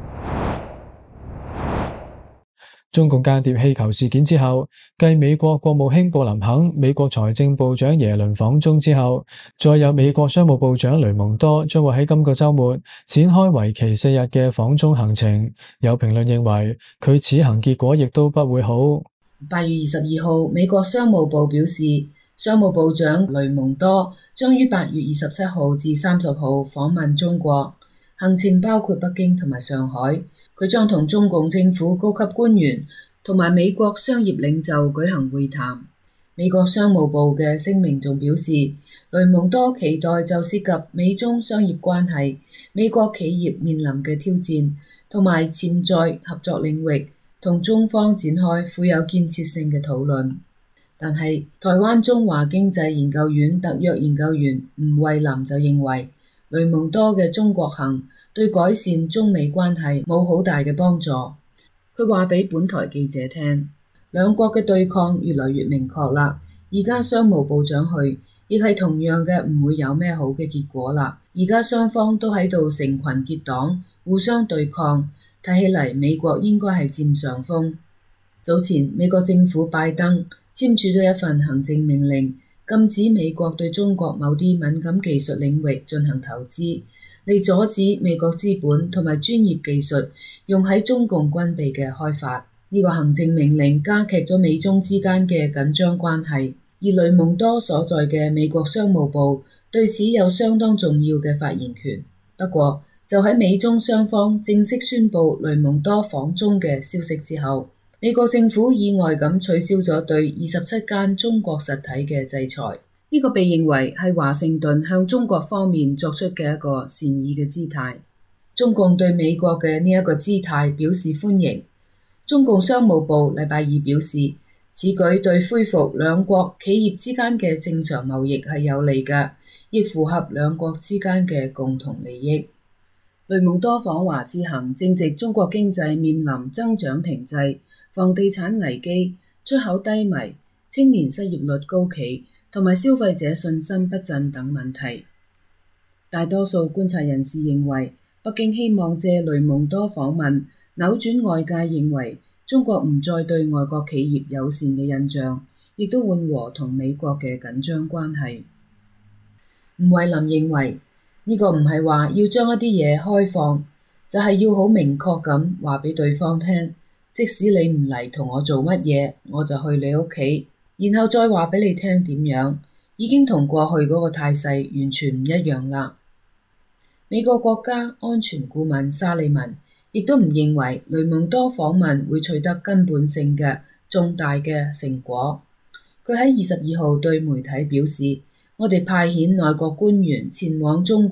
中共間諜氣球事件之後，繼美國國務卿布林肯、美國財政部長耶倫訪中之後，再有美國商務部長雷蒙多將會喺今個週末展開為期4日嘅訪中行程。有評論認為，佢此行結果亦都不會好。 8月22號，美國商務部表示，商務部長雷蒙多將於8月27號至30號訪問中國，行程包括北京同埋上海。佢將同中共政府高級官員同埋美國商業領袖舉行會談。美國商務部嘅聲明仲表示，雷蒙多期待就涉及美中商業關係、美國企業面臨嘅挑戰同埋潛在合作領域，同中方展開富有建設性嘅討論。但係台灣中華經濟研究院特約研究員吳惠林就認為，雷蒙多嘅中國行對改善中美關係冇好大嘅幫助。佢話俾本台記者聽，兩國嘅對抗越來越明確啦，而家商務部長去亦係同樣嘅，唔會有咩好嘅結果啦。而家雙方都喺度成群結黨，互相對抗，睇起嚟美國應該係佔上風。早前美國政府拜登簽署咗一份行政命令，禁止美國對中國某啲敏感技術領域進行投資，嚟阻止美國資本同埋專業技術用喺中共軍備嘅開發。呢個行政命令加劇咗美中之間嘅緊張關係，而雷蒙多所在嘅美國商務部對此有相當重要嘅發言權。不過，就喺美中雙方正式宣布雷蒙多訪中嘅消息之後，美國政府意外咁取消咗對27間中國實體嘅制裁，呢個被認為係華盛頓向中國方面作出嘅一個善意嘅姿態。中共對美國嘅呢一個姿態表示歡迎。中共商務部禮拜二表示，此舉對恢復兩國企業之間嘅正常貿易係有利嘅，亦符合兩國之間嘅共同利益。雷蒙多訪華之行正值中國經濟面臨增長停滯、房地產危機、出口低迷、青年失業率高企同埋消費者信心不振等問題。大多數觀察人士認為，北京希望借雷蒙多訪問扭轉外界認為中國唔再對外國企業友善嘅印象，亦都緩和同美國嘅緊張關係。吳惠林認為，呢個唔係話要將一啲嘢開放，就係要好明確咁話俾對方聽，即使你唔嚟同我做乜嘢，我就去你屋企，然後再話俾你聽點樣，已經同過去嗰個態勢完全唔一樣啦。美國國家安全顧問沙利文亦都唔認為雷蒙多訪問會取得根本性嘅重大嘅成果。佢喺22號對媒體表示，我哋派遣內閣官員前往中國，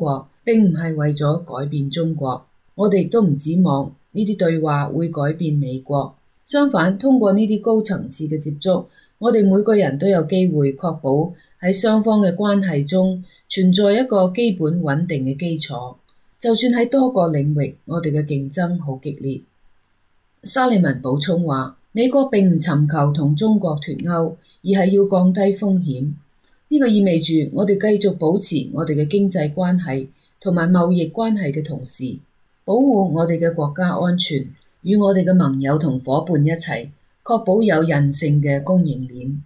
並唔係為咗改變中國。我哋亦都唔指望呢啲對話會改變美國。相反，通過呢啲高層次嘅接觸，我哋每個人都有機會確保喺雙方嘅關係中存在一個基本穩定嘅基礎。就算喺多個領域，我哋嘅競爭好激烈。沙利文補充話，美國並唔尋求同中國脫鈎，而係要降低風險。呢個意味住我哋繼續保持我哋嘅經濟關係同埋貿易關係嘅同時，保護我哋嘅國家安全，與我哋嘅盟友同夥伴一齊，確保有韌性嘅供應鏈。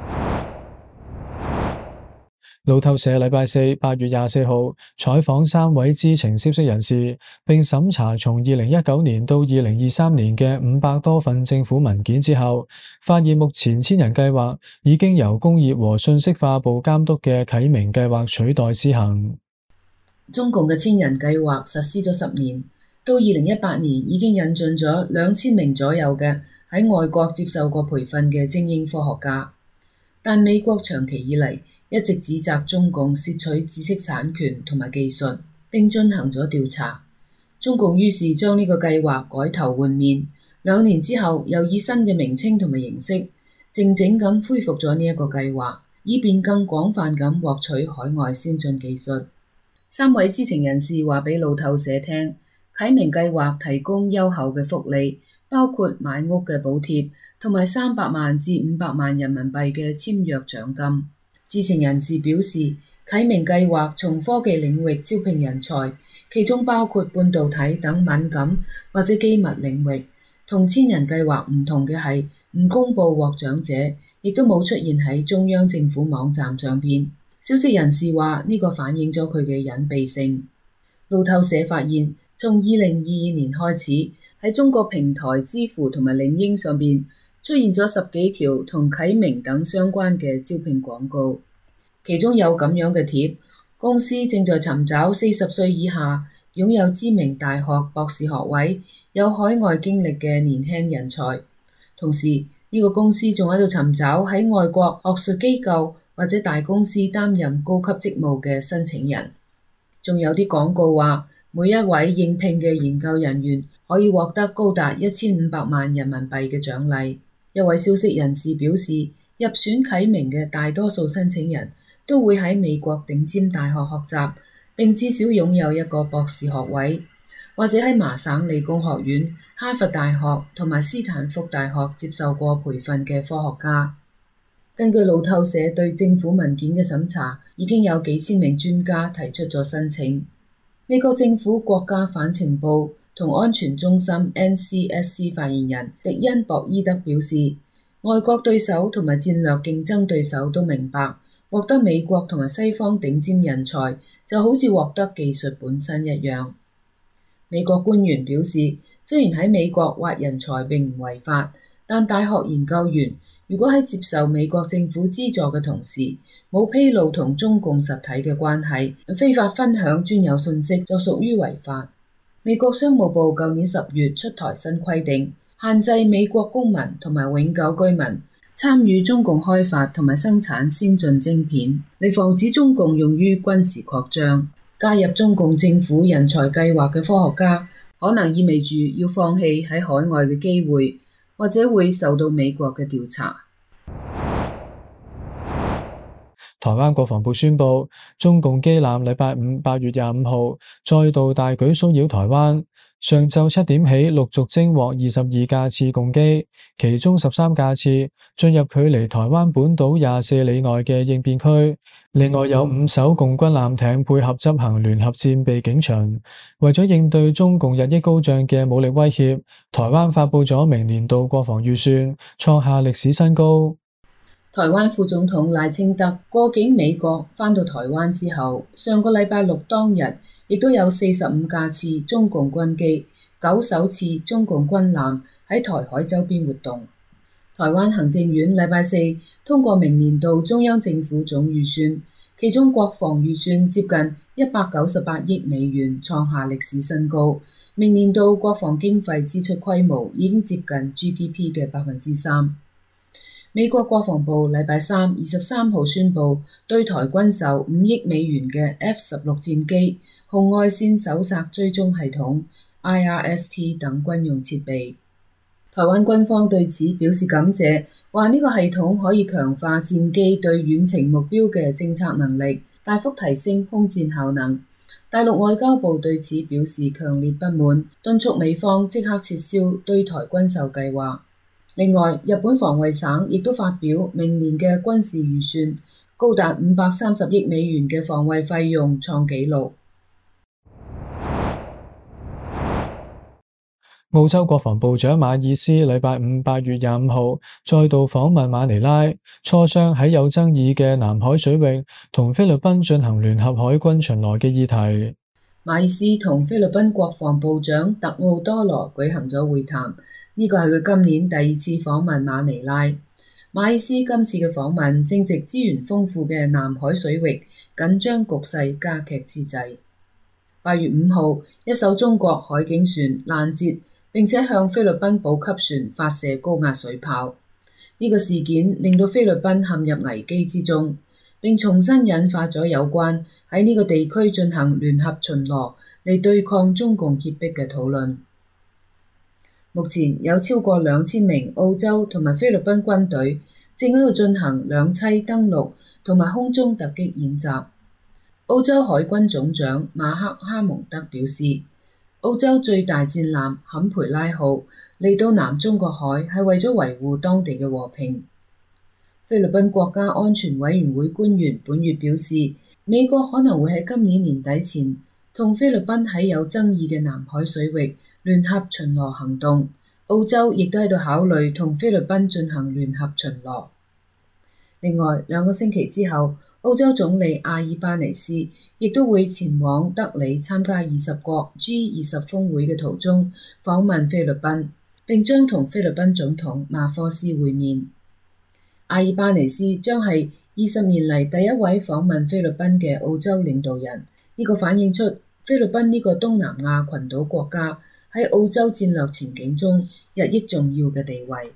路透社禮拜四8月24號採訪3位知情消息人士，並審查從2019年到2023年嘅500多份政府文件之後，發現目前千人計劃已經由工業和信息化部監督嘅啟明計劃取代施行。 中共嘅千人計劃實施咗10年，到2018年已經引進咗2000名左右嘅喺外國接受過培訓嘅精英科學家，但美國長期以嚟一直指責中共竊取知識產權同埋技術，並進行咗調查。中共於是將呢個計劃改頭換面，2年之後又以新嘅名稱同埋形式，靜靜咁恢復咗呢一個計劃，以便更廣泛咁獲取海外先進技術。3位知情人士話俾路透社聽，啟明計劃提供優厚嘅福利，包括買屋嘅補貼同埋300萬至500萬人民幣嘅簽約獎金。知情人士表示，啟明計劃從科技領域招聘人才，其中包括半導體等敏感或者機密領域。同千人計劃唔同嘅係，唔公佈獲獎者，亦都冇出現喺中央政府網站上邊。消息人士話呢個反映咗佢嘅隱蔽性。路透社發現，從2022年開始，喺中國平台、知乎同埋領英上邊出現咗10幾條同啟明等相關嘅招聘廣告，其中有咁樣嘅貼：公司正在尋找40歲以下、擁有知名大學博士學位、有海外經歷嘅年輕人才。同時，呢個公司仲喺度尋找喺外國學術機構或者大公司擔任高級職務嘅申請人。仲有啲廣告話，每一位應聘嘅研究人員可以獲得高達1500萬人民幣嘅獎勵。一位消息人士表示，入選啟明嘅大多數申請人都會喺美國頂尖大學學習，並至少擁有一個博士學位，或者喺麻省理工學院、哈佛大學同埋斯坦福大學接受過培訓嘅科學家。根據路透社對政府文件嘅審查，已經有幾千名專家提出咗申請。美國政府國家反情報同安全中心 NCSC 發言人迪恩·博伊德表示，外國對手同埋戰略競爭對手都明白，獲得美國同埋西方頂尖人才就好似獲得技術本身一樣。美國官員表示，雖然喺美國挖人才並唔違法，但大學研究員如果喺接受美國政府資助嘅同時，冇披露同中共實體嘅關係，非法分享專有信息，就屬於違法。美國商務部舊年10月出台新規定，限制美國公民同埋永久居民參與中共開發同埋生產先進晶片，嚟防止中共用於軍事擴張。加入中共政府人才計劃嘅科學家，可能意味住要放棄喺海外嘅機會，或者會受到美國嘅調查。 台灣國防部宣布，中共機艦禮拜5 8月25號再度大舉騷擾台灣，上晝7點起陸續偵獲22架次共機，其中13架次進入距離台灣本島24里外嘅應變區，另外有5艘共軍艦艇配合執行聯合戰備警巡。為咗應對中共日益高漲嘅武力威脅，台灣發布咗明年度國防預算，創下歷史新高。 台灣副總統賴清德過境美國返到台灣之後，上個禮拜六當日亦都有45架次中共軍機、9艘次中共軍艦喺台海周邊活動。台灣行政院禮拜4通過明年度中央政府總預算，其中國防預算接近198億美元，創下歷史新高。明年度國防經費支出規模已經接近 GDP 嘅3%。 美國國防部禮拜三23號宣布對台軍售5億美元嘅 F-16戰機、紅外線搜索追蹤系統、IRST 等軍用設備。台灣軍方對此表示感謝，話呢個系統可以強化戰機對遠程目標嘅偵測能力，大幅提升空戰效能。大陸外交部對此表示強烈不滿，敦促美方即刻撤銷對台軍售計劃。另外，日本防衛省亦都發表明年嘅軍事預算，高達530億美元嘅防衛費用創紀錄。 澳洲國防部長馬爾斯禮拜五8月25號再度訪問馬尼拉，磋商喺有爭議嘅南海水域同菲律賓進行聯合海軍巡邏嘅議題。 馬爾斯同菲律賓國防部長特奧多羅舉行咗會談，呢個係佢今年第2次訪問馬尼拉。馬爾斯今次嘅訪問正值資源豐富嘅南海水域緊張局勢加劇之際。8月5號，一艘中國海警船攔截並且向菲律賓補給船發射高壓水炮，呢個事件令到菲律賓陷入危機之中，並重新引發咗有關喺呢個地區進行聯合巡邏嚟對抗中共脅迫嘅討論。目前有超過2000名澳洲同埋菲律賓軍隊正喺度進行兩棲登陸同埋空中突擊演習。澳洲海軍總長馬克哈蒙德表示，澳洲最大戰艦坎培拉號嚟到南中國海係為咗維護當地嘅和平。菲律賓國家安全委員會官員本月表示，美國可能會喺今年年底前同菲律賓喺有爭議嘅南海水域聯合巡邏行動。澳洲亦都喺度考慮同菲律賓進行聯合巡邏。另外，2個星期之後，澳洲總理阿爾巴尼斯亦都會前往德里參加20國 G20 峰會嘅途中訪問菲律賓，並將同菲律賓總統馬科斯會面。阿爾巴尼斯將係20年嚟第一位訪問菲律賓嘅澳洲領導人，呢個反映出菲律賓呢個東南亞群島國家喺澳洲戰略前景中日益重要嘅地位。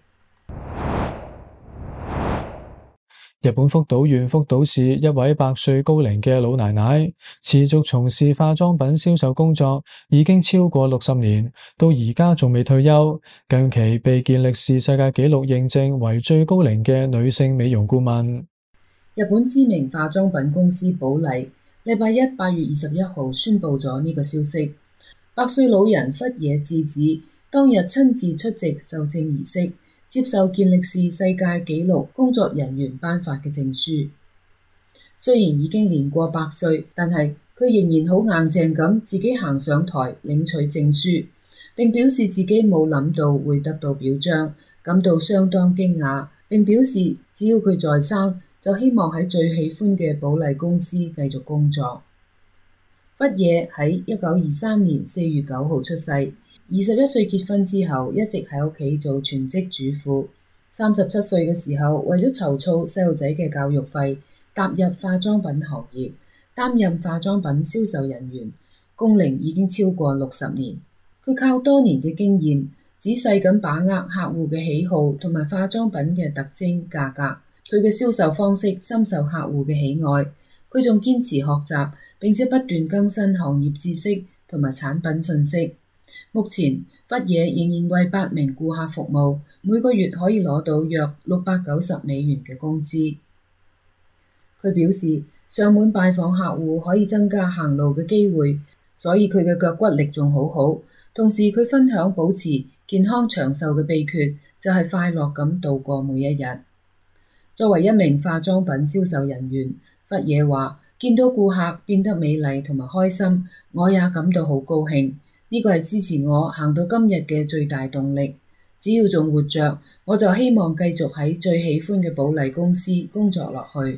日本福島縣福島市一位100歲高齡嘅老奶奶，持續從事化妝品銷售工作已經超過60年，到而家仲未退休。近期被健力士世界紀錄認證為最高齡嘅女性美容顧問。 日本知名化妝品公司寶麗禮拜1 8月21號宣布咗呢個消息。100歲老人忽野智子當日親自出席授證儀式，接受健力士世界紀錄工作人員頒發嘅證書。雖然已經年過100歲，但係佢仍然好硬淨咁自己行上台領取證書，並表示自己冇諗到會得到表彰，感到相當驚訝，並表示只要佢在生，就希望喺最喜歡嘅寶麗公司繼續工作。忽野喺1923年4月9號出世，21歲結婚之後一直喺屋企做全職主婦。37歲嘅時候，為咗籌措細路仔嘅教育費，踏入化妝品行業，擔任化妝品銷售人員，工齡已經超過60年。佢靠多年嘅經驗，仔細咁把握客戶嘅喜好同埋化妝品嘅特徵、價格。佢嘅銷售方式深受客戶嘅喜愛。佢仲堅持學習，並且不斷更新行業知識同埋產品信息。目前，忽野仍然為8名顧客服務，每個月可以攞到約690美元嘅工資。佢表示，上門拜訪客戶可以增加行路嘅機會，所以佢嘅腳骨力仲好好。同時，佢分享保持健康長壽嘅秘訣，就係快樂咁度過每一日。作為一名化妝品銷售人員，忽野話：見到顧客變得美麗同埋開心，我也感到好高興。呢個係支持我行到今日嘅最大動力。只要仲活着，我就希望繼續喺最喜歡嘅寶麗公司工作落去。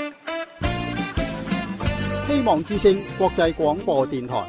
希望之聲國際廣播電台。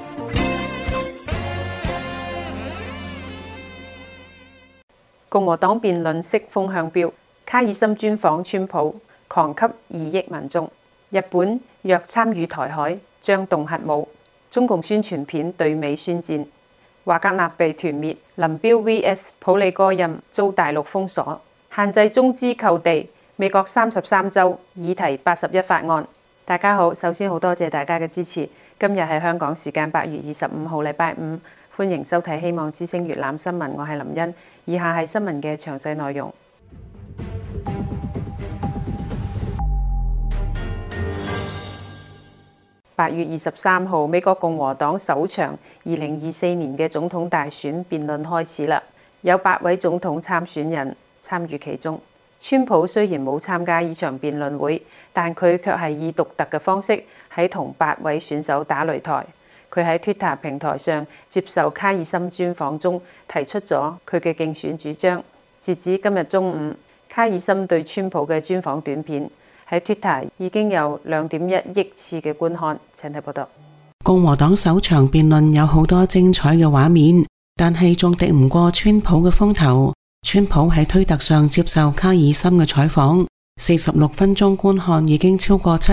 共和黨辯論式風向標，卡爾森專訪川普，狂給2億民眾。日本若參與台海，將動核武。中共宣傳片對美宣戰。華格納被團滅，林彪 VS 普里戈任遭大陸封鎖。 限制中資購地，美國33州議題81法案。大家好，首先好多謝大家嘅支持。今日係香港時間8月25號禮拜五，歡迎收睇希望之聲粵覽新聞，我係林茵。以下係新聞嘅詳細內容。8月23號，美國共和黨首場2024年嘅總統大選辯論開始啦，有8位總統參選人參與其中。川普雖然冇參加呢場辯論會，但佢卻係以獨特嘅方式喺同8位選手打擂台。佢喺 Twitter 平台上接受卡爾森專訪中提出咗佢嘅競選主張。截至今日中午，卡爾森對川普嘅專訪短片喺 Twitter 已經有2.1億次嘅觀看。請睇報道。 共和黨首場辯論有好多精彩嘅畫面，但係仲敵唔過川普嘅風頭。川普喺推特上接受卡爾森嘅採訪，46分鐘觀看已經超過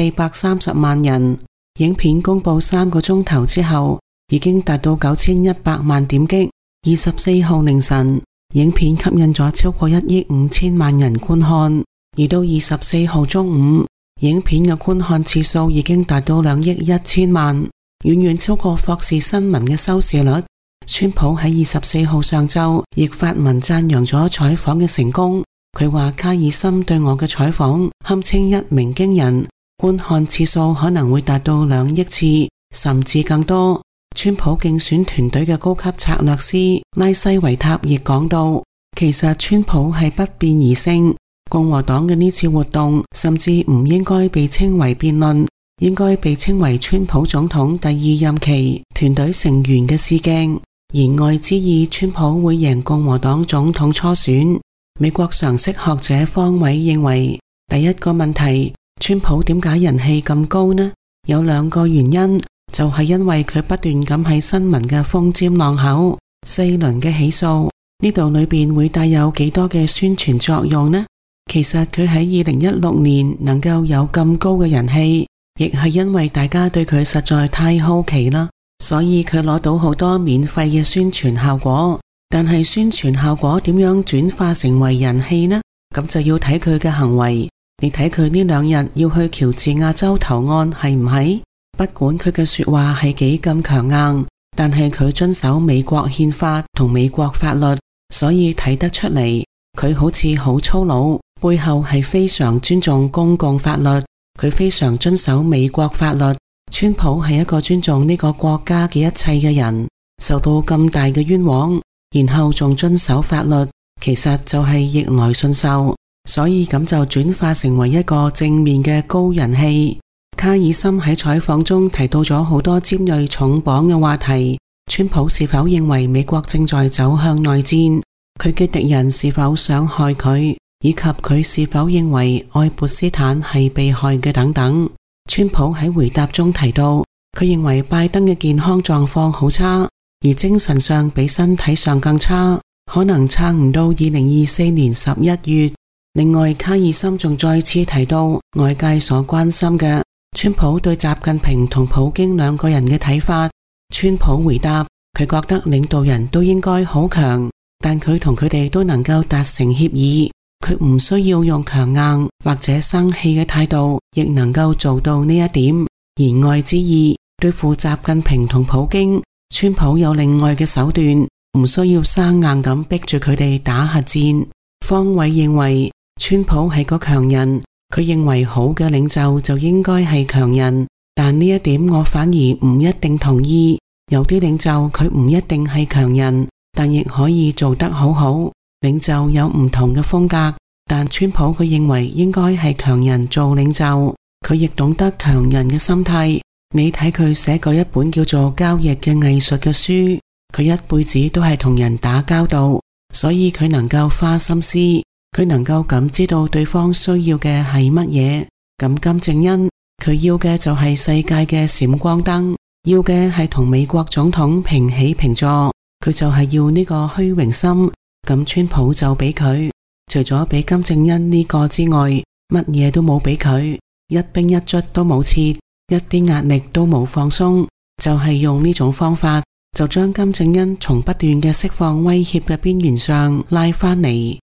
7430萬人。影片公布3個鐘頭之後，已經達到9100萬點擊。24號凌晨，影片吸引咗超過1億5千萬人觀看。而到24號中午，影片嘅觀看次數已經達到2億1千萬，遠遠超過霍士新聞嘅收視率。川普喺24號上晝亦發文讚揚咗採訪嘅成功。佢話卡爾森對我嘅採訪堪稱一鳴驚人，觀看次數可能會達到2億次，甚至更多。川普競選團隊嘅高級策略師拉西維塔亦講到，其實川普係不辯而勝。共和黨嘅呢次活動甚至唔應該被稱為辯論，應該被稱為川普總統第2任期團隊成員嘅試鏡。言外之意，川普會贏共和黨總統初選。美國常識學者方偉認為，第一個問題，川普點解人氣咁高呢？有2個原因，就係因為佢不斷咁喺新聞嘅風尖浪口，4輪嘅起訴，呢度裏邊會帶有幾多嘅宣傳作用呢？其實佢喺2016年能夠有咁高嘅人氣，亦係因為大家對佢實在太好奇啦，所以佢攞到好多免費嘅宣傳效果。但係宣傳效果點樣轉化成為人氣呢？咁就要睇佢嘅行為。你睇佢呢2日要去喬治亞州投案係唔係？不管佢嘅說話係幾咁強硬，但係佢遵守美國憲法同美國法律，所以睇得出嚟，佢好似好粗魯，背後係非常尊重公共法律，佢非常遵守美國法律。川普係一個尊重呢個國家嘅一切嘅人，受到咁大嘅冤枉，然後仲遵守法律，其實就係逆來順受，所以咁就轉化成為一個正面嘅高人氣。卡爾森喺採訪中提到咗好多尖銳重磅嘅話題，川普是否認為美國正在走向內戰？佢嘅敵人是否想害佢？以及佢是否認為愛潑斯坦係被害嘅等等。川普喺回答中提到，佢認為拜登嘅健康狀況好差，而精神上比身體上更差，可能撐唔到2024年11月。另外，卡爾森仲再次提到外界所關心嘅川普對習近平同普京2個人嘅睇法。川普回答，佢覺得領導人都應該好強，但佢同佢哋都能夠達成協議。佢唔需要用強硬或者生氣嘅態度，亦能夠做到呢一點。言外之意，對付習近平同普京，川普有另外嘅手段，唔需要生硬咁逼住佢哋打核戰。方偉認為川普係個強人，佢認為好嘅領袖就應該係強人，但呢一點我反而唔一定同意。有啲領袖佢唔一定係強人，但亦可以做得好好。領袖有唔同嘅風格，但川普佢認為應該係強人做領袖，佢亦懂得強人嘅心態。你睇佢寫過一本叫做《交易嘅藝術》嘅書，佢一輩子都係同人打交道，所以佢能夠花心思，佢能夠感知到對方需要嘅係乜嘢。咁金正恩佢要嘅就係世界嘅閃光燈，要嘅係同美國總統平起平坐，佢就係要呢個虛榮心。咁川普就俾佢，除咗俾金正恩呢個之外，乜嘢都冇俾佢，一兵一卒都冇撤，一啲壓力都冇放鬆，就係用呢種方法，就將金正恩從不斷嘅釋放威脅嘅邊緣上拉返嚟。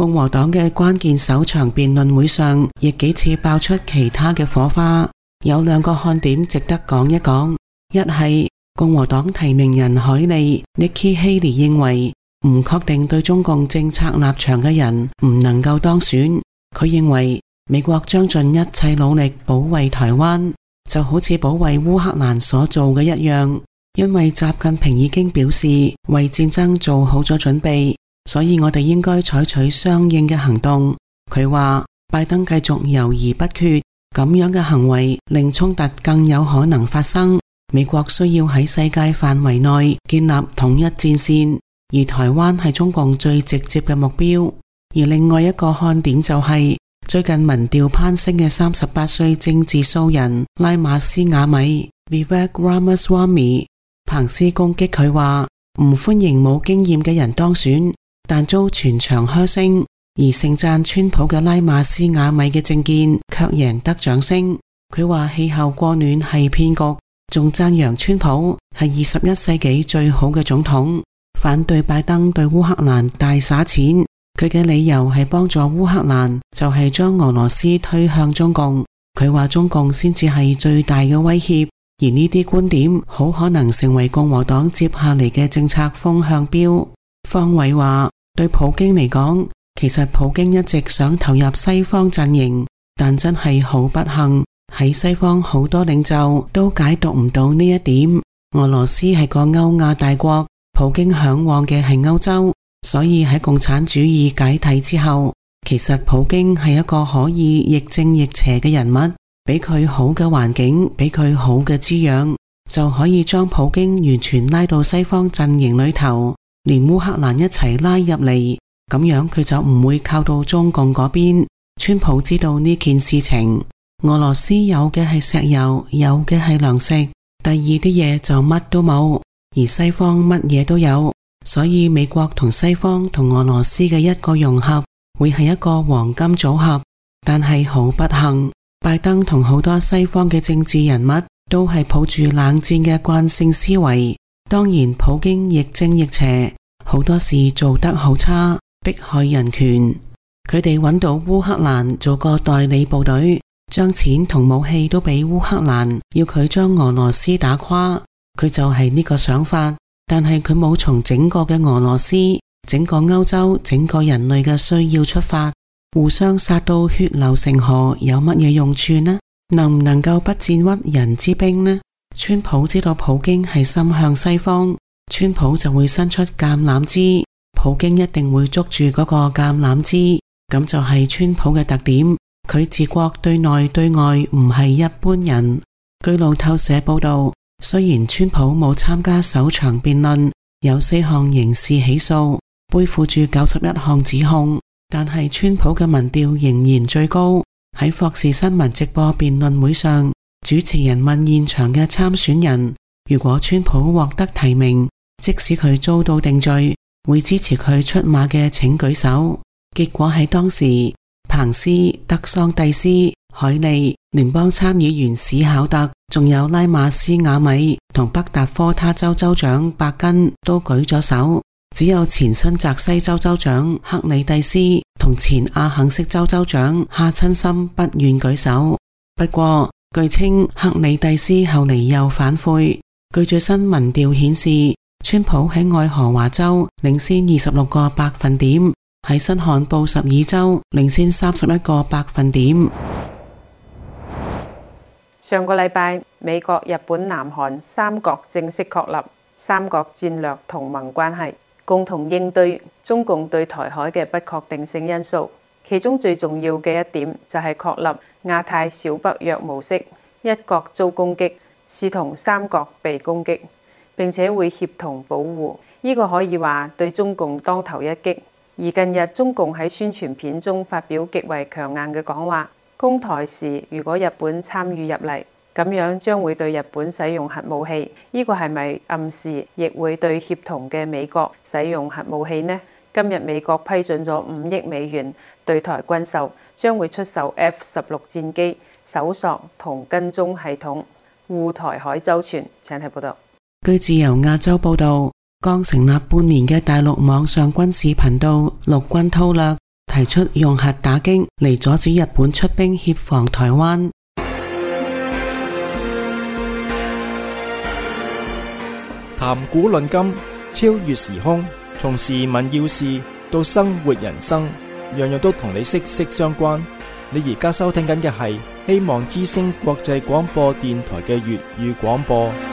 共和黨嘅關鍵首場辯論會上，亦幾次爆出其他嘅火花。有兩個看點值得講一講。一係共和黨提名人海利 Nikki Haley 認為唔確定對中共政策立場嘅人唔能夠當選。佢認為美國將盡一切努力保衛台灣，就好似保衛烏克蘭所做嘅一樣，因為習近平已經表示為戰爭做好咗準備，所以我哋應該採取相應嘅行動。佢話拜登繼續猶豫不決，咁樣嘅行為令衝突更有可能發生。美國需要喺世界範圍內建立統一戰線，而台灣係中共最直接嘅目標。而另外一個看點就係最近民調攀升嘅38歲政治素人拉馬斯瓦米 Vivek Ramaswamy， 彭斯攻擊佢話唔歡迎冇經驗嘅人當選，但遭全場噓聲。而盛讚川普嘅拉馬斯瓦米嘅政見卻贏得掌聲。佢話氣候過暖係騙局，仲讚揚川普係21世紀最好嘅總統。反對拜登對烏克蘭大灑錢，佢嘅理由係幫助烏克蘭就係將俄羅斯推向中共。佢話中共先至係最大嘅威脅，而呢啲觀點好可能成為共和黨接下嚟嘅政策風向標。方偉話對普京嚟講，其實普京一直想投入西方陣營，但真係好不幸，喺西方好多領袖都解讀唔到呢一點。俄羅斯係個歐亞大國，普京向往嘅係歐洲，所以喺共產主義解體之後，其實普京係一個可以亦正亦邪嘅人物，俾佢好嘅環境，俾佢好嘅滋養，就可以將普京完全拉到西方陣營裏頭，連烏克蘭一齊拉入嚟。咁樣佢就唔會靠到中共嗰邊。川普知道呢件事情，俄羅斯有嘅係石油，有嘅係糧食，第二啲嘢就乜都冇，而西方乜嘢都有，所以美國同西方同俄羅斯嘅一個融合會係一個黃金組合。但係好不幸，拜登同好多西方嘅政治人物都係抱住冷戰嘅慣性思維。當然普京亦正亦邪，好多事做得好差，迫害人權。佢哋揾到烏克蘭做個代理部隊，將錢同武器都俾烏克蘭，要佢將俄羅斯打垮。佢就係呢個想法，但係佢冇從整個嘅俄羅斯、整個歐洲、整個人類嘅需要出發，互相殺到血流成河，有乜嘢用處呢？能唔能夠不戰屈人之兵呢？川普知道普京係心向西方，川普就會伸出橄欖枝，普京一定會捉住嗰個橄欖枝，咁就係川普嘅特點。佢治國對內對外唔係一般人。據路透社報道，雖然川普冇參加首場辯論，有4項刑事起訴，背負住91項指控，但係川普嘅民調仍然最高。喺霍士新聞直播辯論會上，主持人問現場嘅參選人，如果川普獲得提名，即使佢遭到定罪，會支持佢出馬嘅請舉手。結果喺當時，彭斯、德桑蒂斯、海利、聯邦參議員史考特，仲有拉馬斯瓦米同北達科他州州長伯根都舉咗手，只有前新澤西州州長克里蒂斯同前阿肯色州州長哈親森不願舉手。不過據稱克里蒂斯後嚟又反悔。據最新民調顯示，川普喺愛荷華州領先26個百分點，喺新罕布什爾州領先31個百分點。 上個禮拜，美國、日本、南韓三國正式確立三國戰略同盟關係，共同應對中共對台海嘅不確定性因素。其中最重要嘅一點就係確立亞太小北約模式，一國遭攻擊視同三國被攻擊，並且會協同保護。呢個可以話對中共當頭一擊。而近日中共喺宣傳片中發表極為強硬嘅講話，攻台時如果日本參與入嚟，咁樣將會對日本使用核武器。呢個係咪暗示亦會對協同嘅美國使用核武器呢？今日美國批准咗5億美元對台軍售，將會出售 F-16戰機、搜索同跟蹤系統，護台海周全。請睇報道。 據自由亞洲報道，剛成立半年嘅大陸網上軍事頻道陸軍韜略提出用核打擊嚟阻止日本出兵協防台灣。 談古論今，超越時空，從時聞要事到生活人生，樣樣都同你息息相關。你而家收聽緊嘅係希望之聲國際廣播電台嘅粵語廣播。